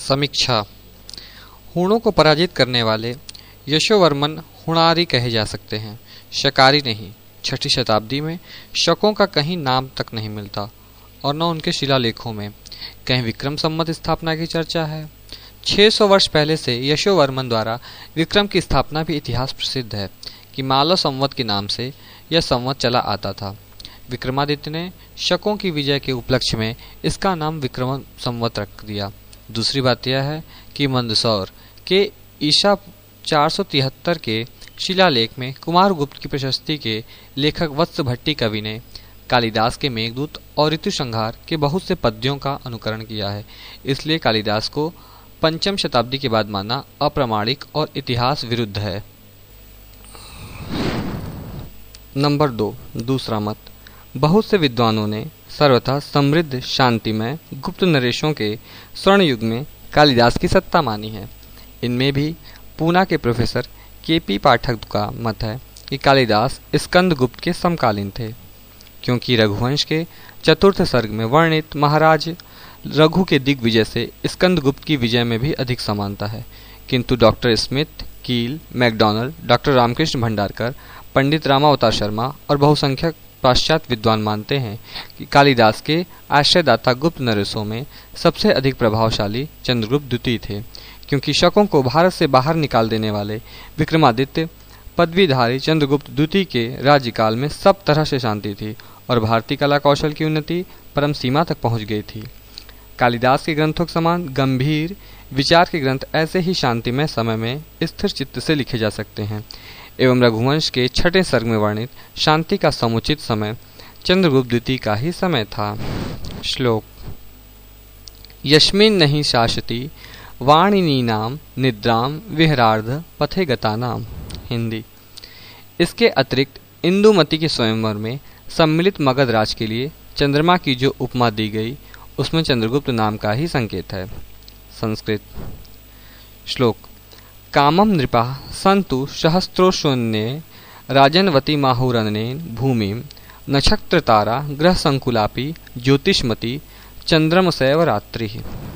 समीक्षा। हूणों को पराजित करने वाले यशोवर्मन हुणारी कहे जा सकते हैं, शकारी नहीं। 6ठी शताब्दी में शकों का कहीं नाम तक नहीं मिलता और न उनके शिलालेखों में कहीं विक्रम संवत स्थापना की चर्चा है। 600 वर्ष पहले से यशोवर्मन द्वारा विक्रम की स्थापना भी इतिहास प्रसिद्ध है कि मालव संवत के नाम से यह संवत चला आता था। विक्रमादित्य ने शकों की विजय के उपलक्ष्य में इसका नाम विक्रम संवत रख दिया। दूसरी बात यह है कि मंदसौर के ईसा 473 के शिलालेख में कुमारगुप्त की प्रशस्ति के लेखक वत्स भट्टी कवि ने कालिदास के मेघदूत और ऋतुसंहार के बहुत से पद्यों का अनुकरण किया है। इसलिए कालिदास को 5वीं शताब्दी के बाद मानना अप्रामाणिक और इतिहास विरुद्ध है। नंबर 2, दूसरा मत। बहुत से विद्वानों ने सर्वथा समृद्ध शांतिमय गुप्त नरेशों के स्वर्ण युग में कालिदास की सत्ता मानी है। इनमें भी पूना के प्रोफेसर के.पी. पाठक का मत है कि कालिदास स्कंदगुप्त के समकालीन थे, क्योंकि रघुवंश के 4th सर्ग में वर्णित महाराज रघु के दिग्विजय से स्कंदगुप्त की विजय में भी अधिक समानता है। किंतु doctor Smith, Keith, Macdonald, doctor Ramkrishna Bhandarkar, Pandit Ramavatar Sharma और बहुसंख्यक पाश्चात्य विद्वान मानते हैं कि कालिदास के आश्रयदाता गुप्त नरेशों में सबसे अधिक प्रभावशाली चंद्रगुप्त द्वितीय थे, क्योंकि शकों को भारत से बाहर निकाल देने वाले विक्रमादित्य पदवीधारी चंद्रगुप्त द्वितीय के राज्यकाल में सब तरह से शांति थी और भारतीय कला कौशल की उन्नति परम सीमा तक पहुंच गई थी। कालिदास के ग्रंथों के समान गंभीर विचार के ग्रंथ ऐसे ही शांतिमय समय में स्थिर चित्त से लिखे जा सकते हैं एवं रघुवंश के 6ठे सर्ग में वर्णित शांति का समुचित समय चंद्रगुप्त द्वितीय का ही समय था। श्लोक। यस्मिन् नहीं शासति वाणिनीनाम निद्राम विहरार्ध पथे गतानाम। हिंदी। इसके अतिरिक्त इंदुमती के स्वयंवर में सम्मिलित मगध राज के लिए चंद्रमा की जो उपमा दी गई उसमें चंद्रगुप्त नाम का ही संकेत है। संस्कृत। श्लोक। कामम नृपा सन्तु सहस्रोशून्ये राजन्वती माहुरनेन भूमिम नक्षत्र तारा ग्रह संकुलापि ज्योतिष्मती चंद्रमसैव रात्रि।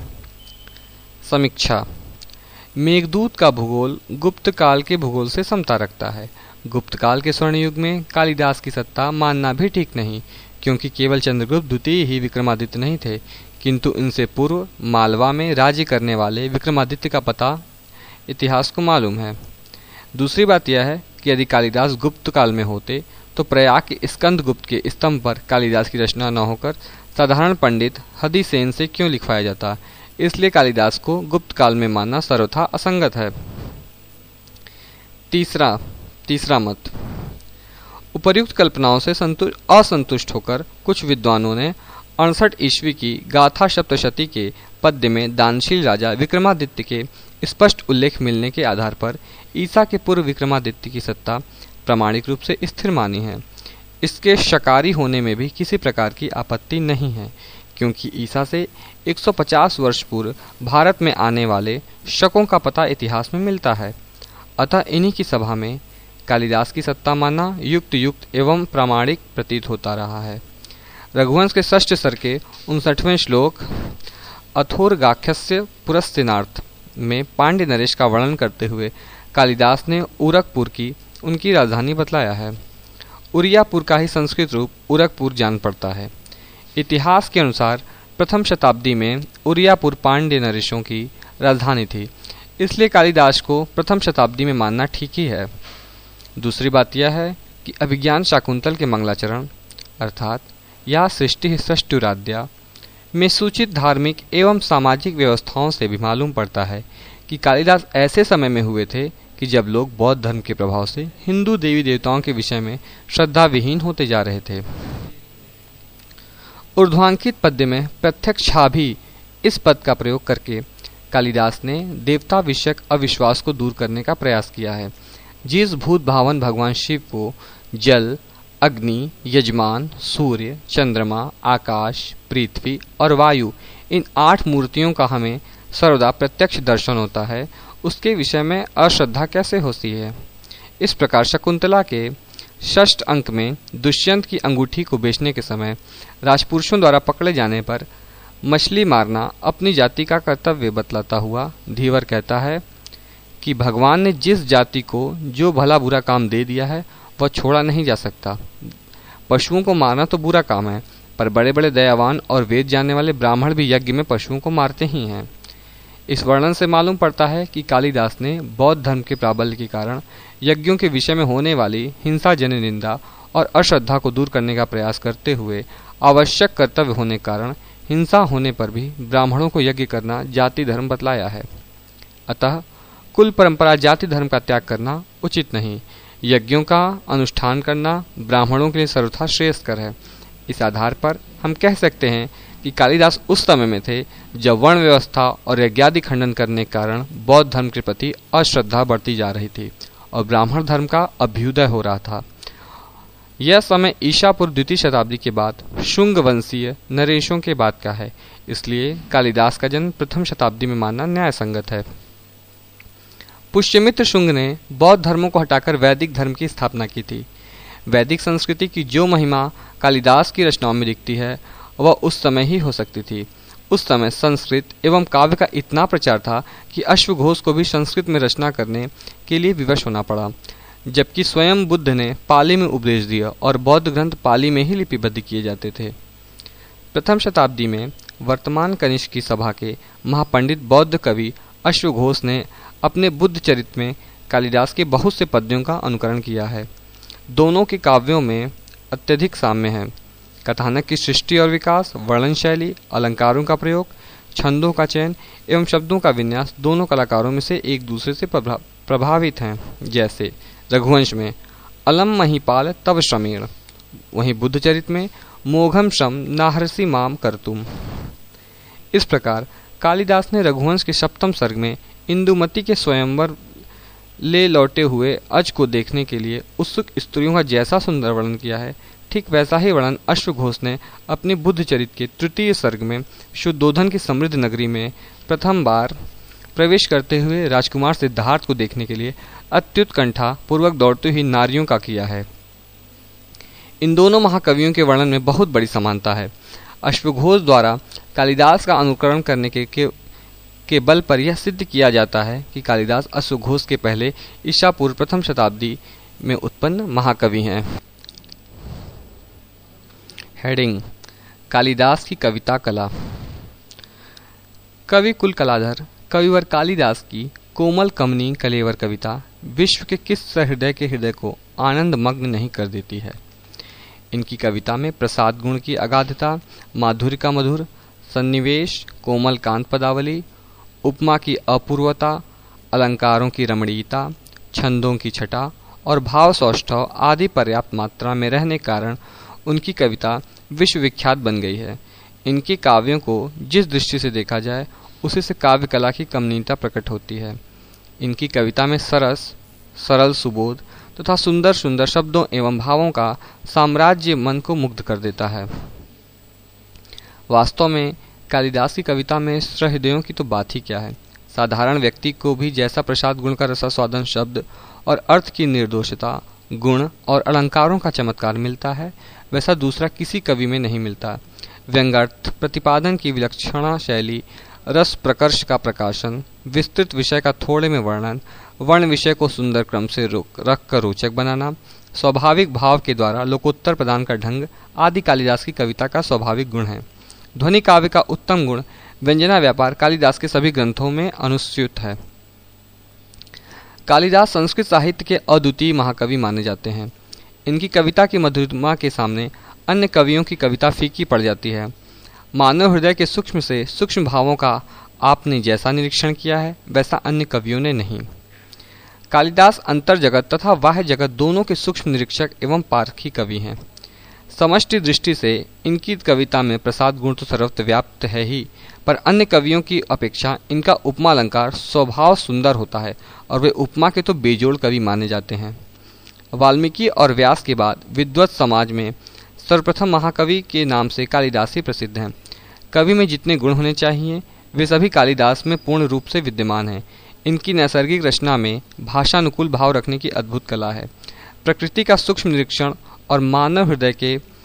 समीक्षा। मेघदूत का भूगोल गुप्त काल के भूगोल से समता रखता है। गुप्त काल के स्वर्ण युग में कालिदास की सत्ता मानना भी ठीक नहीं, क्योंकि केवल चंद्रगुप्त द्वितीय ही विक्रमादित्य नहीं थे, किंतु इनसे पूर्व मालवा में राज्य करने वाले विक्रमादित्य का पता इतिहास को मालूम है। दूसरी बात यह है कि यदि कालिदास गुप्त काल में होते तो प्रयाग के स्कंदगुप्त के स्तंभ पर कालिदास की रचना न होकर साधारण पंडित हदिसेन से क्यों लिखवाया जाता। इसलिए कालिदास को गुप्त काल में मानना सर्वथा असंगत है। तीसरा मत। उपर्युक्त कल्पनाओं से असंतुष्ट होकर कुछ विद्वानों ने 68 ईस्वी की गाथा सप्तशती के पद्य में दानशील राजा विक्रमादित्य के स्पष्ट उल्लेख मिलने के आधार पर ईसा के पूर्व विक्रमादित्य की सत्ता प्रामाणिक रूप से स्थिर मानी है। इसके शकारी होने में भी किसी प्रकार की आपत्ति नहीं है, क्योंकि ईसा से 150 वर्ष पूर्व भारत में आने वाले शकों का पता इतिहास में मिलता है। अतः इन्हीं की सभा में कालिदास की सत्ता मानना युक्त एवं प्रामाणिक प्रतीत होता रहा है। रघुवंश के 6ठ सर्ग के 59वें श्लोक अथोर्गाख्यस्य पुरस्तिनार्थ में पांड्य नरेश का वर्णन करते हुए कालिदास ने उरकपुर की उनकी राजधानी बतलाया है। उरियापुर का ही संस्कृत रूप उरकपुर जान पड़ता है। इतिहास के अनुसार 1वीं शताब्दी में उरियापुर पांड्य नरेशों की राजधानी थी, इसलिए कालिदास को 1वीं शताब्दी में मानना ठीक ही है। दूसरी बात यह है कि अभिज्ञान शाकुंतल के मंगलाचरण अर्थात या सृष्टि सृष्टुराद्या में सूचित धार्मिक एवं सामाजिक व्यवस्थाओं से भी मालूम पड़ता है कि कालिदास ऐसे समय में हुए थे कि जब लोग बौद्ध धर्म के प्रभाव से हिंदू देवी देवताओं के विषय में श्रद्धा विहीन होते जा रहे थे। ऊर्ध्वांकित पद्य में प्रत्यक्षाभि इस पद का प्रयोग करके कालिदास ने देवता विषयक अविश्वास को दूर करने का प्रयास किया है। जिस भूत भावन भगवान शिव को जल, अग्नि, यजमान, सूर्य, चंद्रमा, आकाश, पृथ्वी और वायु इन 8 मूर्तियों का हमें सर्वदा प्रत्यक्ष दर्शन होता है, उसके विषय में अश्रद्धा कैसे होती है। इस प्रकार शकुंतला के 6ठ अंक में दुष्यंत की अंगूठी को बेचने के समय राजपुरुषों द्वारा पकड़े जाने पर मछली मारना अपनी जाति का कर्तव्य बतलाता हुआ धीवर कहता है कि भगवान ने जिस जाति को जो भला बुरा काम दे दिया है वह छोड़ा नहीं जा सकता। पशुओं को मारना तो बुरा काम है, पर बड़े बड़े दयावान और वेद जानने वाले ब्राह्मण भी यज्ञ में पशुओं को मारते ही हैं। इस वर्णन से मालूम पड़ता है कि कालिदास ने बौद्ध धर्म के प्राबल्य के कारण यज्ञों के विषय में होने वाली हिंसाजन्य निंदा और अश्रद्धा को दूर करने का प्रयास करते हुए आवश्यक कर्तव्य होने के कारण हिंसा होने पर भी ब्राह्मणों को यज्ञ करना जाति धर्म बतलाया है। अतः कुल परंपरा जाति धर्म का त्याग करना उचित नहीं। यज्ञों का अनुष्ठान करना ब्राह्मणों के लिए सर्वथा श्रेयस्कर है। इस आधार पर हम कह सकते हैं कि कालिदास उस समय में थे जब वर्ण व्यवस्था और यज्ञादि खंडन करने के कारण बौद्ध धर्म के प्रति अश्रद्धा बढ़ती जा रही थी और ब्राह्मण धर्म का अभ्युदय हो रहा था। यह समय ईसा पूर्व द्वितीय शताब्दी के बाद शुंग वंशीय नरेशों के बाद का है, इसलिए कालिदास का जन्म प्रथम शताब्दी में मानना न्याय संगत है। पुष्यमित्र शुंग ने बौद्ध धर्मों को हटाकर वैदिक धर्म की स्थापना की थी। वैदिक संस्कृति की जो महिमा कालिदास की रचनाओं में दिखती है वह उस समय ही हो सकती थी। उस समय संस्कृत एवं काव्य का इतना प्रचार था कि अश्वघोष को भी संस्कृत में रचना करने के लिए विवश होना पड़ा, जबकि स्वयं बुद्ध ने पाली में उपदेश दिया और बौद्ध ग्रंथ पाली में ही लिपिबद्ध किए जाते थे। प्रथम शताब्दी में वर्तमान कनिष्क की सभा के महापंडित बौद्ध कवि अश्वघोष ने अपने बुद्ध चरित्र में कालिदास के बहुत से पद्यों का अनुकरण किया है। दोनों के काव्यों में अत्यधिक साम्य है। कथानक की सृष्टि और विकास, वर्णन शैली, अलंकारों का प्रयोग, छंदों का चयन एवं शब्दों का विन्यास दोनों कलाकारों में से एक दूसरे से प्रभावित हैं। जैसे रघुवंश में अलम महिपाल तव श्रमेण, वहीं बुद्ध चरित्र में मोघम श्रम नाहरसी माम करतुम। इस प्रकार कालिदास ने रघुवंश के सप्तम सर्ग में इंदुमती के स्वयंवर ले लौटे हुए अज को देखने के लिए उत्सुक स्त्रियों का जैसा सुंदर वर्णन किया है, ठीक वैसा ही वर्णन अश्वघोष ने अपने बुद्ध चरित्र के तृतीय सर्ग में शुद्धोधन की समृद्ध नगरी में प्रथम बार प्रवेश करते हुए राजकुमार सिद्धार्थ को देखने के लिए अत्युत्कंठा पूर्वक दौड़ती हुई नारियों का किया है। इन दोनों महाकवियों के वर्णन में बहुत बड़ी समानता है। अश्वघोष द्वारा कालिदास का अनुकरण करने के बल पर यह सिद्ध किया जाता है कि कालिदास अश्वघोष के पहले ईसा पूर्व प्रथम शताब्दी में उत्पन्न महाकवि हैं। हेडिंग: कालिदास की कविता कला। कवि कुल कलाधर कविवर कालिदास की कोमल कमनी कलेवर कविता विश्व के किस सहृदय के हृदय को आनंद मग्न नहीं कर देती है। इनकी कविता में प्रसाद गुण की अगाधता, माधुर्य का मधुर सन्निवेश, कोमल कांत पदावली, उपमा की अपूर्वता, अलंकारों की रमणीयता, छंदों की छटा और भाव सौष्ठव आदि पर्याप्त मात्रा में रहने के कारण उनकी कविता विश्वविख्यात बन गई है। इनके काव्यों को जिस दृष्टि से देखा जाए उसी से काव्य कला की कमनीयता प्रकट होती है। इनकी कविता में सरस, सरल सुबोध तथा सुंदर सुंदर शब्दों एवं भावों का साम्राज्य मन को मुग्ध कर देता है। वास्तव में कालिदास की कविता में सहृदयों की तो बात ही क्या है। साधारण व्यक्ति को भी जैसा प्रसाद गुण का रसास्वादन शब्द और अर्थ की निर्दोषता, गुण और अलंकारों का चमत्कार मिलता है, वैसा दूसरा किसी कवि में नहीं मिलता। व्यंग्यार्थ प्रतिपादन की विलक्षणा शैली, रस प्रकर्ष का प्रकाशन, विस्तृत विषय का थोड़े में वर्णन, वर्ण विषय को सुंदर क्रम से रख कर रोचक बनाना, स्वाभाविक भाव के द्वारा लोकोत्तर प्रदान का ढंग आदि कालिदास की कविता का स्वाभाविक गुण है। ध्वनि काव्य का उत्तम गुण व्यंजना व्यापार कालिदास के सभी ग्रंथों में अनुस्यूत है। कालिदास संस्कृत साहित्य के अद्वितीय महाकवि माने जाते हैं। इनकी कविता की मधुरिमा के सामने अन्य कवियों की कविता फीकी पड़ जाती है। मानव हृदय के सूक्ष्म से सूक्ष्म भावों का आपने जैसा निरीक्षण किया है वैसा अन्य कवियों ने नहीं। कालिदास अंतर जगत तथा बाह्य जगत दोनों के सूक्ष्म निरीक्षक एवं पारखी कवि हैं। समष्टि दृष्टि से इनकी कविता में प्रसाद गुण तो सर्वत्र व्याप्त है ही, पर अन्य कवियों की अपेक्षा इनका उपमा अलंकार स्वभाव सुंदर होता है और वे उपमा के तो बेजोड़ कवि माने जाते हैं। वाल्मीकि और व्यास के बाद विद्वत समाज में सर्वप्रथम महाकवि के नाम से कालिदास ही प्रसिद्ध हैं। कवि में जितने गुण होने चाहिए वे सभी कालिदास में पूर्ण रूप से विद्यमान हैं। इनकी नैसर्गिक रचना में भाषानुकूल भाव रखने की अद्भुत कला है। प्रकृति का सूक्ष्म निरीक्षण और मानव हृदय के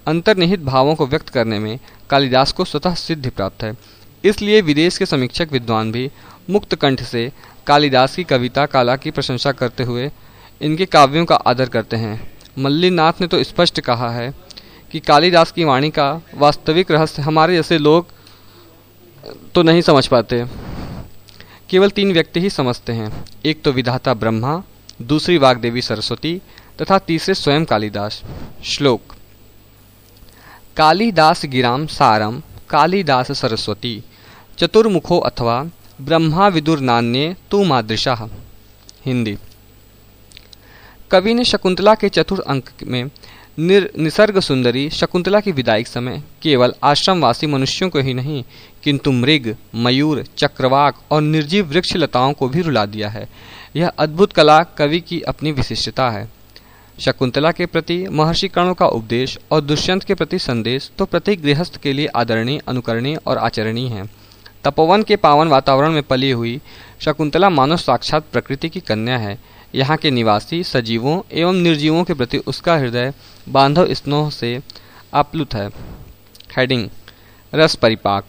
अंतर्निहित भावों को व्यक्त करने में कालिदास को स्वतः सिद्धि प्राप्त है। इसलिए विदेश के समीक्षक विद्वान भी मुक्त कंठ से कालिदास की कविता कला की प्रशंसा करते हुए इनके काव्यों का आदर करते हैं। मल्लिनाथ ने तो स्पष्ट कहा है कि कालिदास की वाणी का वास्तविक रहस्य हमारे जैसे लोग तो नहीं समझ पाते, केवल 3 व्यक्ति ही समझते हैं। एक तो विधाता ब्रह्मा, दूसरी वाग्देवी सरस्वती तथा तीसरे स्वयं कालिदास। श्लोक। कालिदास गिराम सारम कालिदास सरस्वती चतुर्मुखो अथवा ब्रह्मा विदुर नान्ये तु मादृशाः। हिंदी। कवि ने शकुंतला के चतुर्थ अंक में निसर्ग सुंदरी शकुंतला की विदाई के समय केवल आश्रमवासी मनुष्यों को ही नहीं किंतु मृग, मयूर, चक्रवाक और निर्जीव वृक्ष लताओं को भी रुला दिया है। यह अद्भुत कला कवि की अपनी विशिष्टता है। शकुंतला के प्रति महर्षि कर्णों का उपदेश और दुष्यंत के प्रति संदेश तो प्रत्येक गृहस्थ के लिए आदरणीय, अनुकरणीय और आचरणीय है। तपोवन के पावन वातावरण में पली हुई शकुंतला मानो साक्षात प्रकृति की कन्या है। यहाँ के निवासी सजीवों एवं निर्जीवों के प्रति उसका हृदय बांधव स्नेह से आप्लुत है। हेडिंग। रस परिपाक।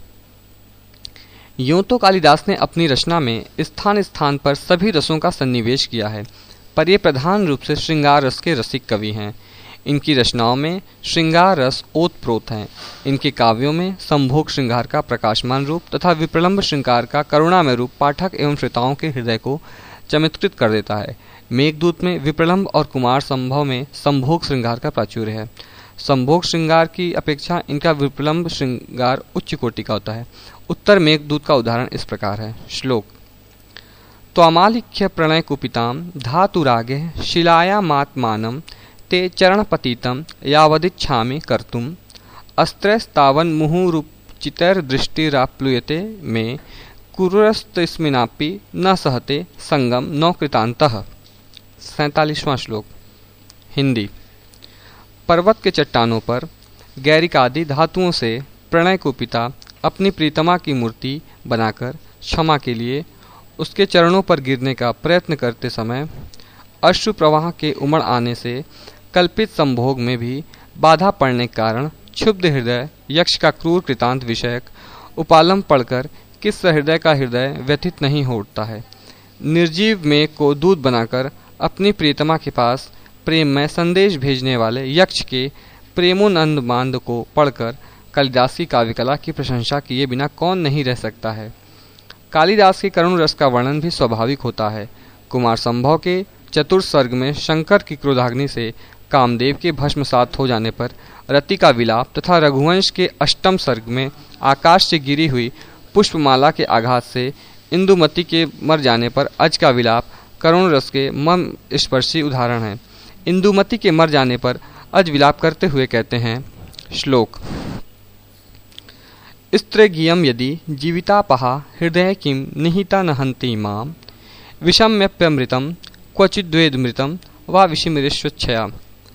यूं तो कालिदास ने अपनी रचना में स्थान स्थान पर सभी रसों का सन्निवेश किया है, पर ये प्रधान रूप से श्रृंगार रस के रसिक कवि हैं। इनकी रचनाओं में श्रृंगार रस ओतप्रोत हैं। इनके काव्यों में संभोग श्रृंगार का प्रकाशमान रूप तथा विप्रलंब श्रृंगार का करुणामय रूप पाठक एवं श्रोताओं के हृदय को चमत्कृत कर देता है। मेघदूत में विप्रलंब और कुमार संभव में संभोग श्रृंगार का प्राचुर्य है। संभोग श्रृंगार की अपेक्षा इनका विप्रलंब श्रृंगार उच्च कोटि का होता है। उत्तर मेघदूत का उदाहरण इस प्रकार है। श्लोक। त्वमालिख्य प्रणय कुपिताम धातुरागे शिलायामात्मानं ते चरणपतितं यावदिच्छामि कर्तुम् अस्त्रैस्तावन् मुहुरुचितैर्दृष्टिराप्लुयते मे कुरुरस्तस्मिनापि न सहते संगम न कृतान्तः। 47वां श्लोक। हिंदी। पर्वत के चट्टानों पर गैरिकादि धातुओं से प्रणय को पिता अपनी प्रीतमा की मूर्ति बनाकर क्षमा के लिए उसके चरणों पर गिरने का प्रयत्न करते समय अश्रु प्रवाह के उमड़ आने से कल्पित संभोग में भी बाधा पड़ने के कारण क्षुब्ध हृदय यक्ष का क्रूर कृतांत विषयक उपालम पढ़कर किस हृदय का हृदय व्यथित नहीं हो उठता है। निर्जीव मेघ को दूध बनाकर अपनी प्रियतमा के पास प्रेम में संदेश भेजने वाले यक्ष के प्रेमोनंद को पढ़कर कालिदास की काव्यकला की प्रशंसा किए बिना कौन नहीं रह सकता है। कालिदास के करुण रस का वर्णन भी स्वाभाविक होता है। कुमार संभव के चतुर्थ सर्ग में शंकर की क्रोधाग्नि से कामदेव के भस्मसात हो जाने पर रति का विलाप तथा रघुवंश के अष्टम सर्ग में आकाश से गिरी हुई पुष्पमाला के आघात से इंदुमती के मर जाने पर अज का विलाप करुण रस के मर्म स्पर्शी उदाहरण है। इंदुमती के मर जाने पर अज विलाप करते हुए कहते हैं। श्लोक। स्त्रेगियम यदि जीवितापहा हृदय किम निहिता नहंति माम विषम्यप्यमृतम क्वचिद्वेदमृतम वा विषिमृष्वच्छया।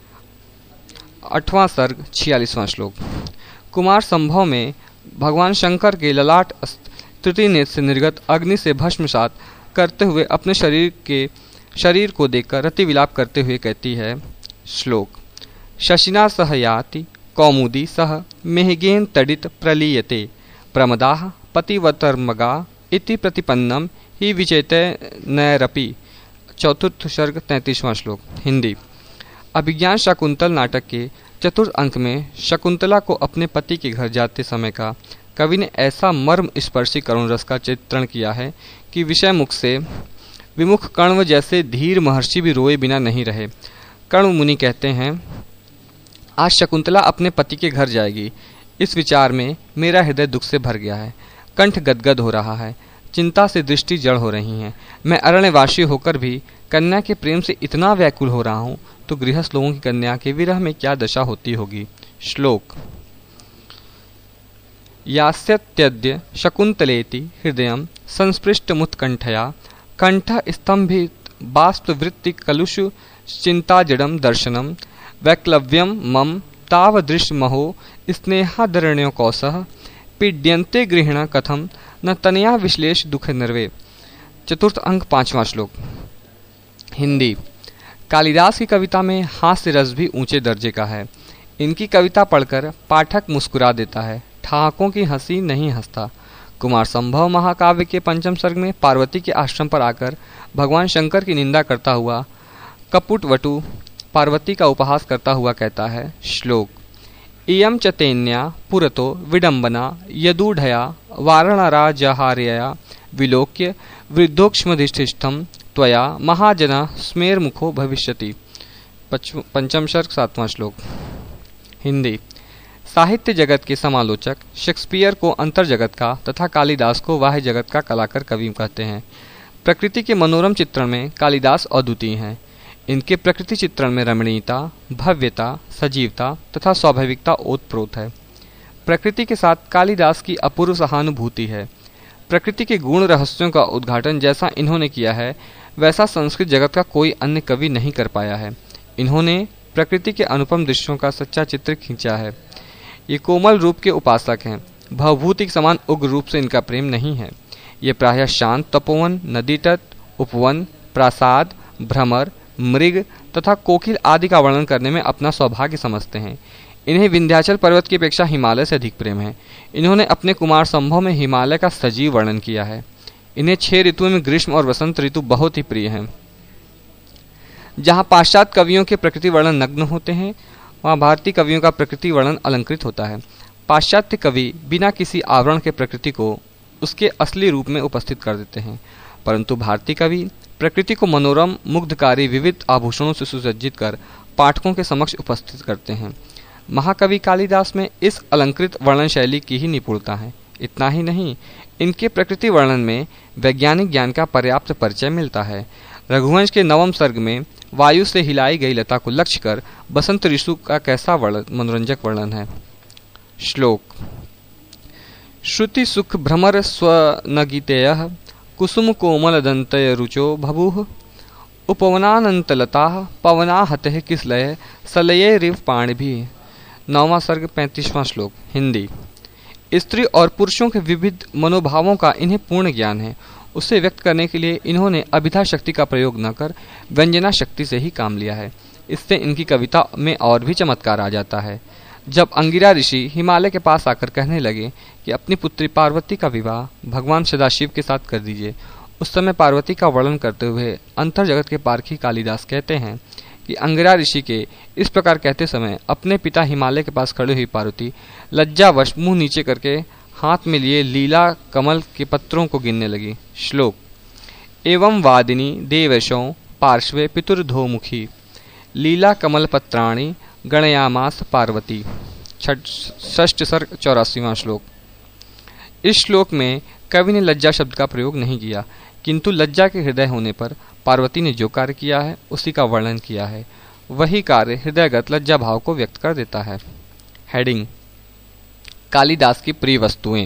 8वां सर्ग 46वां श्लोक। कुमार संभव में भगवान शंकर के ललाट तृतीय नेत्र से निर्गत अग्नि से भस्मसात करते हुए अपने शरीर को देखकर रति विलाप करते हुए कहती है। श्लोक। शशिना सह याति कौमुदी सह मेहगेन तडित प्रलीयते प्रमदाः पतिवतर्मगा इति प्रतिपन्नम ही विचेते नैरपि। चतुर्थ सर्ग 33वां श्लोक। हिंदी। अभिज्ञान शाकुंतल नाटक के चतुर्थ अंक में शकुंतला को अपने पति के घर जाते समय का कवि ने ऐसा मर्म स्पर्शी करुण रस का चित्रण किया है कि विषय मुख से विमुख कण्व जैसे धीर महर्षि भी रोए बिना नहीं रहे। कण्व मुनि कहते हैं, आज शकुंतला अपने पति के घर जाएगी। इस विचार में मेरा हृदय दुख से भर गया है। कंठ गदगद हो रहा है। चिंता से दृष्टि जड़ हो रही है। मैं अरण्यवासी होकर भी कन्या के प्रेम से इतना व्याकुल हो रहा हूँ तो गृहस्थ लोगों की कन्या के विरह में क्या दशा होती होगी। श्लोक। यास्यत्यद्य शकुंतलेति हृदयं संस्पृष्टमुत्कंठया कंठ स्तंभित बाष्पवृत्ति कलुषु चिंताजडम दर्शनम वैक्लव्यम मम तावदृशमहो स्नेहादरण्यो कौसः पीड्यन्ते गृहिण कथम न तनया विश्लेष दुख निर्वे। चतुर्थ अंक 5वां श्लोक। हिंदी। कालिदास की कविता में हास्य रस भी ऊंचे दर्जे का है। इनकी कविता पढ़कर पाठक मुस्कुरा देता है, ठहाकों की हंसी नहीं हंसता। कुमार संभव महाकाव्य के पंचम सर्ग में पार्वती के आश्रम पर आकर भगवान शंकर की निंदा करता हुआ कपुटवटु पार्वती का उपहास करता हुआ कहता है। श्लोक। इयं च तेन्या पुरतो विडंबना यदूढया वारणराजहार्यया विलोक्य वृद्धोक्ष्मधिष्ठिष्ठं त्वया महाजना स्मेरमुखो भविष्यति। पंचम सर्ग 7वां श्लोक। हिंदी। साहित्य जगत के समालोचक शेक्सपियर को अंतर जगत का तथा कालिदास को बाह्य जगत का कलाकार कवि कहते हैं। प्रकृति के मनोरम चित्रण में कालिदास अद्वितीय हैं। इनके प्रकृति चित्रण में रमणीयता, भव्यता, सजीवता तथा स्वाभाविकता ओतप्रोत है। प्रकृति के साथ कालिदास की अपूर्व सहानुभूति है। प्रकृति के गुण रहस्यों का उद्घाटन जैसा इन्होंने किया है वैसा संस्कृत जगत का कोई अन्य कवि नहीं कर पाया है। इन्होंने प्रकृति के अनुपम दृश्यों का सच्चा चित्र खींचा है। ये कोमल रूप के उपासक हैं। भवभूति के समान उग्र रूप से इनका प्रेम नहीं है। ये प्रायः शांत तपोवन, नदी तट, उपवन, प्रासाद, भ्रमर, मृग तथा कोकिल आदि का वर्णन करने में अपना सौभाग्य समझते हैं। इन्हें विंध्याचल पर्वत की अपेक्षा हिमालय से अधिक प्रेम है। इन्होंने अपने कुमार संभव में हिमालय का सजीव वर्णन किया है। इन्हें 6 ऋतुओं में ग्रीष्म और वसंत ऋतु बहुत ही प्रिय हैं। जहाँ पाश्चात्य कवियों के प्रकृति वर्णन नग्न होते हैं वहाँ भारतीय कवियों का प्रकृति वर्णन अलंकृत होता है। पाश्चात्य कवि बिना किसी आवरण के प्रकृति को उसके असली रूप में उपस्थित कर देते हैं, परंतु भारतीय कवि प्रकृति को मनोरम, मुग्धकारी, विविध आभूषणों से सुसज्जित कर पाठकों के समक्ष उपस्थित करते हैं। महाकवि कालिदास में इस अलंकृत वर्णन शैली की ही निपुणता है। इतना ही नहीं, इनके प्रकृति वर्णन में वैज्ञानिक ज्ञान का पर्याप्त परिचय मिलता है। रघुवंश के 9वें सर्ग में वायु से हिलाई गई लता को लक्ष्य कर बसंत ऋतु का कैसा मनोरंजक वर्णन है। श्लोक। श्रुति सुख भ्रमर स्वनगितेयः कुसुम कोमल दंतय रुचो भभुः उपवनानंतलता पवना हते किसलय सलये रिव पाणिभिः। 9वां सर्ग 35वां श्लोक। हिंदी। स्त्री और पुरुषों के विविध मनोभावों का इन्हें पूर्ण ज्ञान है। उसे व्यक्त करने के लिए इन्होंने अभिधा शक्ति का प्रयोग न कर व्यंजना शक्ति से ही काम लिया है। इससे इनकी कविता में और भी चमत्कार आ जाता है। जब अंगिरा ऋषि हिमालय के पास आकर कहने लगे कि अपनी पुत्री पार्वती का विवाह भगवान सदाशिव के साथ कर दीजिए, उस समय पार्वती का वर्णन करते हुए अंतर जगत के पारखी कालिदास कहते हैं कि अंगिरा ऋषि के इस प्रकार कहते समय अपने पिता हिमालय के पास खड़ी हुई पार्वती लज्जावश मुंह नीचे करके हाथ में लिए लीला कमल के पत्रों को गिनने लगी। श्लोक। एवं वादिनी देवशों पार्श्वे पितुर्धोमुखी लीला कमल पत्राणि गणयामास पार्वती। षष्ठ सर्ग 84वां श्लोक। इस श्लोक में कवि ने लज्जा शब्द का प्रयोग नहीं किया, किंतु लज्जा के हृदय होने पर पार्वती ने जो कार्य किया है उसी का वर्णन किया है। वही कार्य हृदयगत लज्जा भाव को व्यक्त कर देता है। हेडिंग। कालिदास की प्रिय वस्तुएं।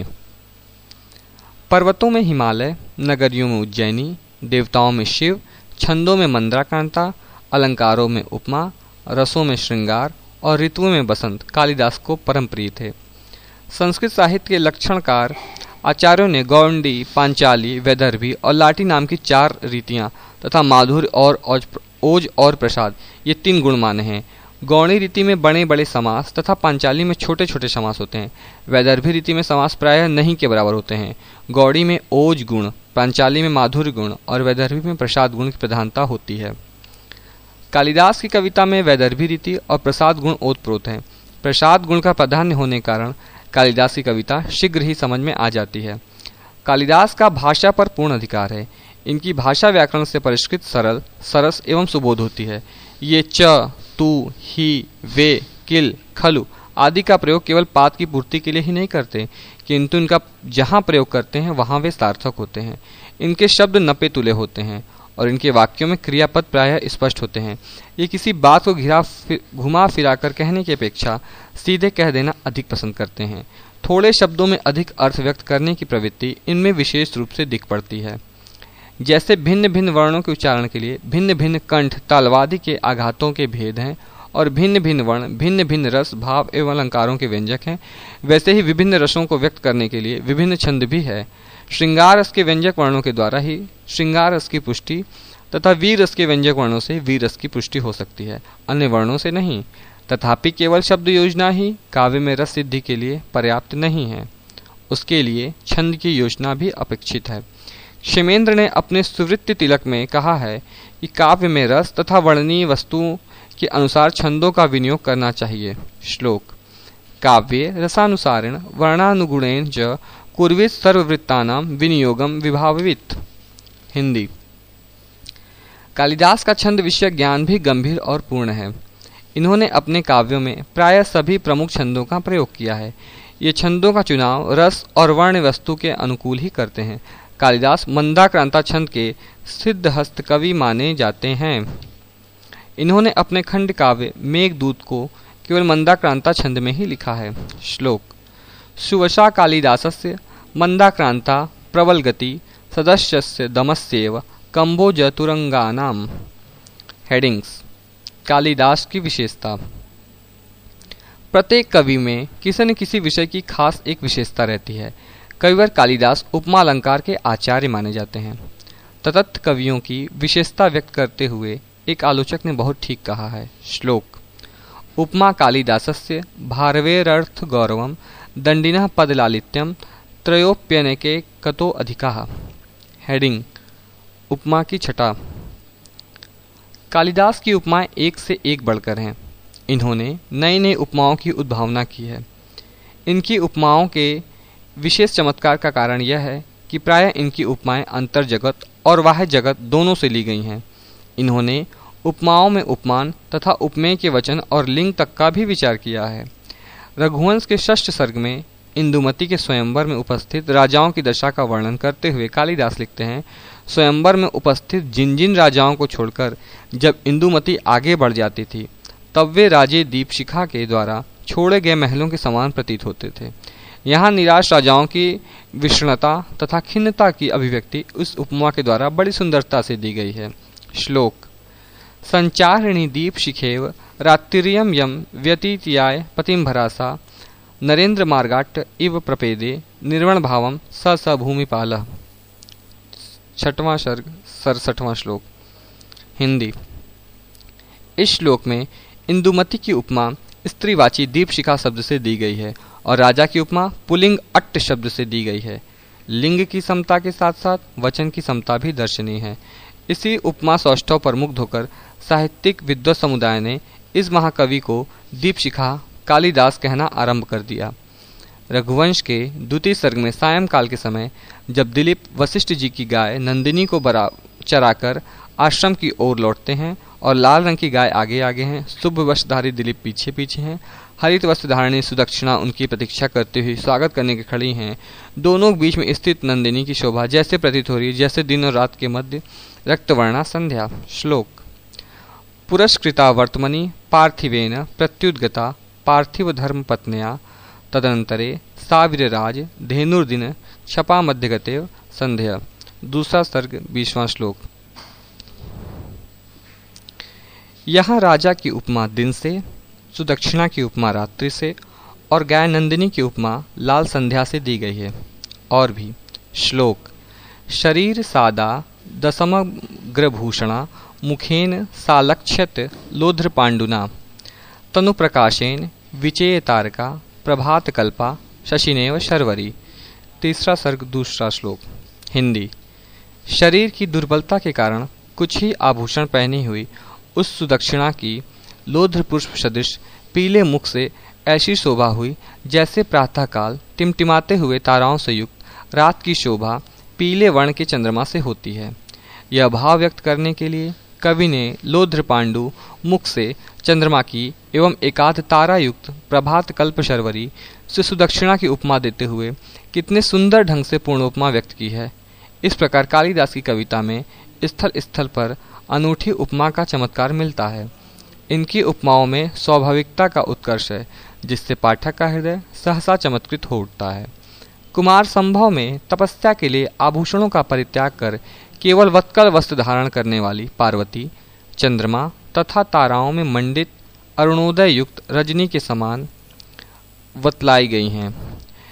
पर्वतों में हिमालय, नगरियों में उज्जैनी, देवताओं में शिव, छंदों में मंद्राकांता, अलंकारों में उपमा, रसों में श्रृंगार और ऋतुओं में बसंत कालिदास को परम प्रिय थे। संस्कृत साहित्य के लक्षणकार आचार्यों ने गौंडी, पांचाली, वैदर्भी और लाटी नाम की 4 रीतियां तथा माधुर्य और ओज और प्रसाद ये 3 गुण माने हैं। गौणी रीति में बड़े बड़े समास तथा पांचाली में छोटे छोटे समास होते हैं। वैदर्भी रीति में समास प्रायः नहीं के बराबर होते हैं। गौड़ी में ओज गुण, पांचाली में माधुर्य गुण और वैदर्भी में प्रसाद गुण की प्रधानता होती है। कालिदास की कविता में वैदर्भी रीति और प्रसाद गुण ओतप्रोत हैं। प्रसाद गुण का प्राधान्य होने के कारण कालिदास की कविता शीघ्र ही समझ में आ जाती है। कालिदास का भाषा पर पूर्ण अधिकार है। इनकी भाषा व्याकरण से परिष्कृत, सरल, सरस एवं सुबोध होती है। ये च, तू, ही, वे, किल, खलु आदि का प्रयोग केवल पाद की पूर्ति के लिए ही नहीं करते, किंतु इनका जहाँ प्रयोग करते हैं वहाँ वे सार्थक होते हैं। इनके शब्द नपे तुले होते हैं और इनके वाक्यों में क्रियापद प्रायः स्पष्ट होते हैं। ये किसी बात को घुमा फिराकर कहने की अपेक्षा सीधे कह देना अधिक पसंद करते हैं। थोड़े शब्दों में अधिक अर्थ व्यक्त करने की प्रवृत्ति इनमें विशेष रूप से दिख पड़ती है। जैसे भिन्न भिन्न वर्णों के उच्चारण के लिए भिन्न भिन्न कंठ, तालवादि के आघातों के भेद हैं और भिन्न भिन्न वर्ण, भिन्न भिन्न रस, भाव एवं अलंकारों के व्यंजक हैं, वैसे ही विभिन्न रसों को व्यक्त करने के लिए विभिन्न छंद भी है। श्रृंगार रस के व्यंजक वर्णों के द्वारा ही श्रृंगार रस की पुष्टि तथा वीर रस के व्यंजक वर्णों से वीर रस की पुष्टि हो सकती है, अन्य वर्णों से नहीं। तथापि केवल शब्द योजना ही काव्य में रस सिद्धि के लिए पर्याप्त नहीं है, उसके लिए छंद की योजना भी अपेक्षित है। क्षेमेंद्र ने अपने सुवृत्ति तिलक में कहा है कि काव्य में रस तथा वर्णनीय वस्तुओं के अनुसार छंदों का विनियोग करना चाहिए। श्लोक: काव्ये रसानुसारेण वर्णानुगुणेन च कुर्वीत सर्ववृत्तानां विनियोगम विभावित। हिंदी: कालिदास का छंद विषय ज्ञान भी गंभीर और पूर्ण है। इन्होंने अपने काव्यों में प्रायः सभी प्रमुख छंदों का प्रयोग किया है। ये छंदों का चुनाव रस और वर्ण वस्तु के अनुकूल ही करते हैं। कालिदास मंदाक्रांता छंद के सिद्धहस्त कवि माने जाते हैं। इन्होंने अपने खंड काव्य मेघदूत को केवल मंदाक्रांता छंद में ही लिखा है। श्लोक: सुवशा कालिदासस्य मंदाक्रांता प्रबल गति सदस्यस्य दमस्येव कंबोज तुरंगानाम। हेडिंग्स: कालिदास की विशेषता। प्रत्येक कवि में किसी न किसी विषय की खास एक विशेषता रहती है। कविवर कालिदास उपमा अलंकार के आचार्य माने जाते हैं। तत्त कवियों की विशेषता व्यक्त करते हुए एक आलोचक ने बहुत ठीक कहा है। श्लोक: उपमा कालिदासस्य भारवेरर्थ गौरवम दंडिनः पदलालित्यम त्रयोप्यनेके कतो अधिकाः। हेडिंग: उपमा की छटा। कालिदास की उपमाएं एक से एक बढ़कर हैं। इन्होंने नई नई उपमाओं की उद्भावना की है। इनकी उपमाओं के विशेष चमत्कार का कारण यह है कि प्रायः इनकी उपमाएं अंतर जगत और बाह्य जगत दोनों से ली गई हैं। इन्होंने उपमाओं में उपमान तथा उपमेय के वचन और लिंग तक का भी विचार किया है। रघुवंश के 6 सर्ग में इंदुमती के स्वयंवर में उपस्थित राजाओं की दशा का वर्णन करते हुए कालिदास लिखते हैं, स्वयंवर में उपस्थित जिन जिन राजाओं को छोड़कर जब इंदुमती आगे बढ़ जाती थी तब वे राजे दीपशिखा के द्वारा छोड़े गए महलों के समान प्रतीत होते थे। यहाँ निराश राजाओं की विषणता तथा खिन्नता की अभिव्यक्ति उस उपमा के द्वारा बड़ी सुंदरता से दी गई है। श्लोक: संचारिणी दीपशिखेव रात्रियम यम व्यतीत्याय पतिंभरासा नरेंद्र मार्गाट इव प्रपेदे निर्वण भावम स भूमिपालः। 6वां सर्ग 67वां श्लोक। हिंदी: इस श्लोक में इंदुमती की उपमा स्त्रीवाची दीपशिखा शब्द से दी गई है और राजा की उपमा पुलिंग अट्ट शब्द से दी गई है। लिंग की समता के साथ साथ वचन की समता भी दर्शनीय है। इसी उपमा सौष्ठव पर मुग्ध होकर साहित्यिक विद्वत समुदाय ने इस महाकवि को दीपशिखा कालिदास कहना आरंभ कर दिया। रघुवंश के 2 सर्ग में सायंकाल के समय जब दिलीप वशिष्ठ जी की गाय नंदिनी को चराकर आश्रम की ओर लौटते हैं और लाल रंग की गाय आगे आगे हैं, शुभ वस्त्रधारी दिलीप पीछे पीछे हैं, हरित वस्त्रधारिणी सुदक्षिणा उनकी प्रतीक्षा करते हुए स्वागत करने के खड़ी हैं, दोनों के बीच में स्थित नंदिनी की शोभा जैसे प्रतीत हो रही है जैसे दिन और रात के मध्य रक्तवर्णा संध्या। श्लोक: पुरस्कृता वर्तमनि पार्थिवेन प्रत्युद्गता पार्थिव धर्म पत्न्या तदनंतरे साविरराज धेनुर्दिन क्षपा मध्यगतेव संध्या। 2 सर्ग 20वां श्लोक। यहाँ राजा की उपमा दिन से, सुदक्षिणा की उपमा रात्रि से और गाय नंदिनी की उपमा लाल संध्या से दी गई है। और भी। श्लोक: शरीर सादा दशमग्रभूषणा मुखेन सालक्ष्यत लोध्र पांडुना तनु प्रकाशेन विचेय तारका प्रभात कल्पा शशिनेव शर्वरी। 3 सर्ग 2 श्लोक। हिंदी: शरीर की दुर्बलता के कारण कुछ ही आभूषण पहनी हुई उस सुदक्षिणा की लोध्र पुष्प सदृश पीले मुख से ऐसी शोभा हुई जैसे प्रातःकाल टिमटिमाते हुए ताराओं से युक्त रात की शोभा पीले वर्ण के चंद्रमा से होती है। यह भाव व्यक्त करने के लिए कवि ने लोध्र पांडु मुख से चंद्रमा की एवं एकाध तारा युक्त प्रभात कल्प शर्वरी से सुदक्षिणा की उपमा देते हुए कितने सुंदर ढंग से पूर्णोपमा व्यक्त की है। इस प्रकार कालिदास की कविता में स्थल स्थल पर अनूठी उपमा का चमत्कार मिलता है। इनकी उपमाओं में स्वाभाविकता का उत्कर्ष है जिससे पाठक का हृदय सहसा चमत्कृत हो उठता है। कुमार संभव में तपस्या के लिए आभूषणों का परित्याग कर केवल वत्कल वस्त्र धारण करने वाली पार्वती चंद्रमा तथा ताराओं में मंडित अरुणोदय युक्त रजनी के समान बतलाई गई हैं।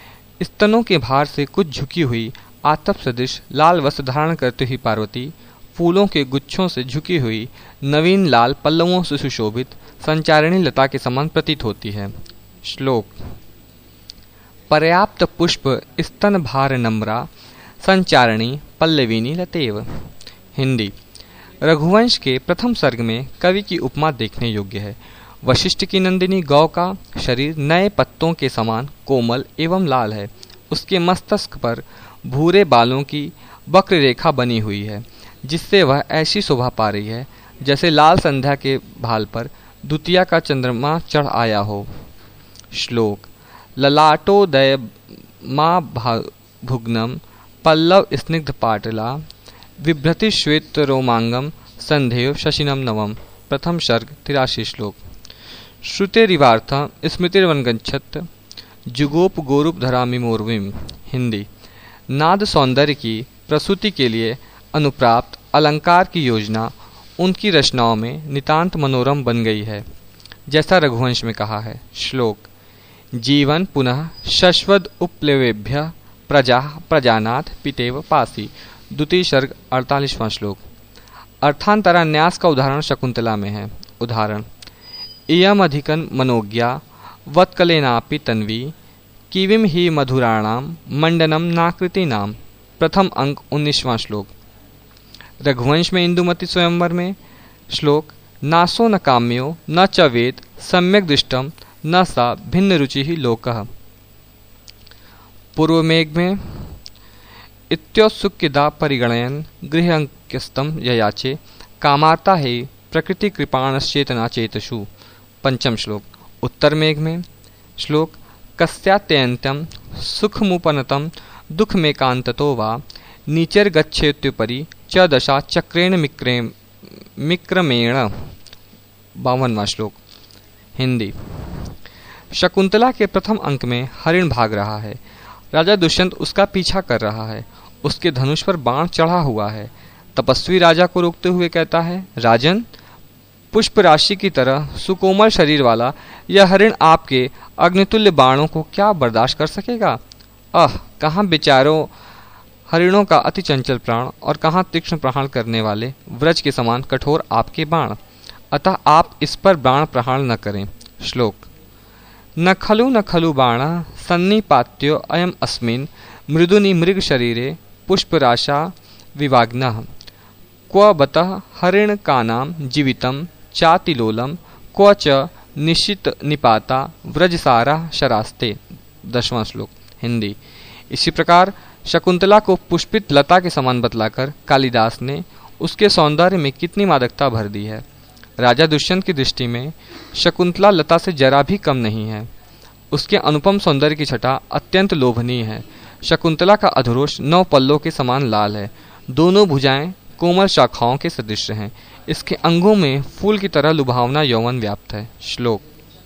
स्तनों के भार से कुछ झुकी हुई आतप सदृश लाल वस्त्र धारण करती हुई पार्वती फूलों के गुच्छों से झुकी हुई नवीन लाल पल्लवों से सुशोभित संचारिणी लता के समान प्रतीत होती है। श्लोक। पर्याप्त पुष्प स्तन भार नम्रा संचारिणी पल्लविनी लतेव। हिंदी। रघुवंश के प्रथम सर्ग में कवि की उपमा देखने योग्य है। वशिष्ठ की नंदिनी गौ का शरीर नए पत्तों के समान कोमल एवं लाल है। उसके मस्तक पर भूरे बालों की वक्र रेखा बनी हुई है, जिससे वह ऐसी शोभा पा रही है जैसे लाल संध्या के भाल पर द्वितीया का चंद्रमा चढ़ आया हो। श्लोक। ललाटोदय माँ भुग्नम पल्लव स्निग्ध पाटला विभ्रति श्वेत रोमांगम संधेव शशिनम नवम। प्रथम सर्ग 83 श्लोक। श्रुतेरिवार्थ स्मृतिर्वनगच्छत् जुगोप गोरूप धरामि मोर्विम। हिंदी। नाद सौंदर्य की प्रसूति के लिए अनुप्राप्त अलंकार की योजना उनकी रचनाओं में नितांत मनोरम बन गई है, जैसा रघुवंश में कहा है। श्लोक। जीवन पुनः शश्वद उपप्लवेभ्य प्रजा प्रजानाथ पितेव पासी। द्वितीय सर्ग 48वां श्लोक। अर्थांतरान्यास का उदाहरण शकुंतला में है। उदाहरण। इयम अधिकन मनोज्ञा वत्कलेनापि तन्वी किविम ही मधुराणाम मंडनम नाकृतिनाम। प्रथम अंक 19वां श्लोक। रघुवंश में इंदुमती स्वयंवर में। श्लोक। नासो न काम्यो न च वेद सम्यक दृष्टम न सा भिन्न रुचि ही लोकः। पूर्व मेघ में इत्योत्सुक्यदा परिगणयन गृहंक्यस्तम ययाचे कामार्ता हे प्रकृति कृपाणश्चेतना चेतसु। पंचम श्लोक। उत्तर मेघ में। श्लोक। कस्यात्यंत्यम सुखमुपनतम दुख मेकांततो वा नीचैर्गच्छेत्युपरि च दशा चक्रेण मिक्रमेण। 52वां श्लोक। हिंदी। शकुंतला के प्रथम अंक में हरिण भाग रहा है। राजा दुष्यंत उसका पीछा कर रहा है। उसके धनुष पर बाण चढ़ा हुआ है। तपस्वी राजा को रोकते हुए कहता है, राजन, पुष्प राशि की तरह सुकोमल शरीर वाला यह हरिण आपके अग्नितुल्य बाणों को क्या बर्दाश्त कर सकेगा? कहाँ बेचारों हरिणों का अति चंचल प्राण और कहाँ तीक्ष्ण प्रहार करने वाले व्रज के समान कठोर आपके बाण। अतः आप इस पर बाण प्रहार न करें। श्लोक। न खलु बाण सन्निपात्यो अयम अस्मिन् मृदुनि मृग शरीरे पुष्पराशा विवाग्नः क्व बतः हरिण कानाम जीवितम चातिलोलम क्व च निश्चित निपाता व्रजसारा शरास्ते। 10वां श्लोक। हिंदी। इसी प्रकार शकुंतला को पुष्पित लता के समान बतलाकर कालिदास ने उसके सौंदर्य में कितनी मादकता भर दी है। राजा दुष्यंत की दृष्टि में शकुंतला लता से जरा भी कम नहीं है। उसके अनुपम सौंदर्य की छटा अत्यंत लोभनीय है। शकुंतला का अधरोष 9 पल्लों के समान लाल है। दोनों भुजाएं कोमल शाखाओं के सदृश हैं। इसके अंगों में फूल की तरह लुभावना यौवन व्याप्त है। श्लोक।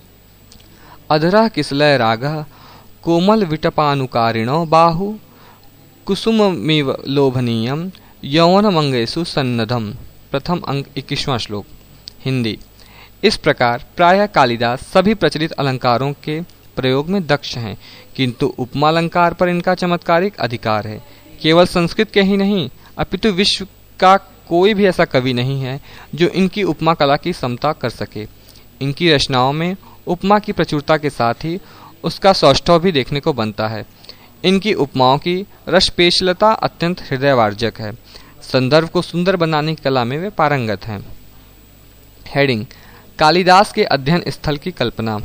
अधरः किसलय रागः कोमल विटपानुकारिणो बाहु कुसुममिव लोभनीयम यौवनमंगेषु सन्नद्धम। प्रथम अंक 21वां श्लोक। हिंदी। इस प्रकार प्रायः कालिदास सभी प्रचलित अलंकारों के प्रयोग में दक्ष हैं, किंतु उपमा अलंकार पर इनका चमत्कारिक अधिकार है। केवल संस्कृत के ही नहीं, अपितु विश्व का कोई भी ऐसा कवि नहीं है जो इनकी उपमा कला की समता कर सके। इनकी रचनाओं में उपमा की प्रचुरता के साथ ही उसका सौष्ठव भी देखने को बनता है। इनकी उपमाओं की रसपेशलता अत्यंत हृदयवार्जक है। संदर्भ को सुंदर बनाने की कला में वे पारंगत हैं। हेडिंग। कालिदास के अध्ययन स्थल की कल्पना।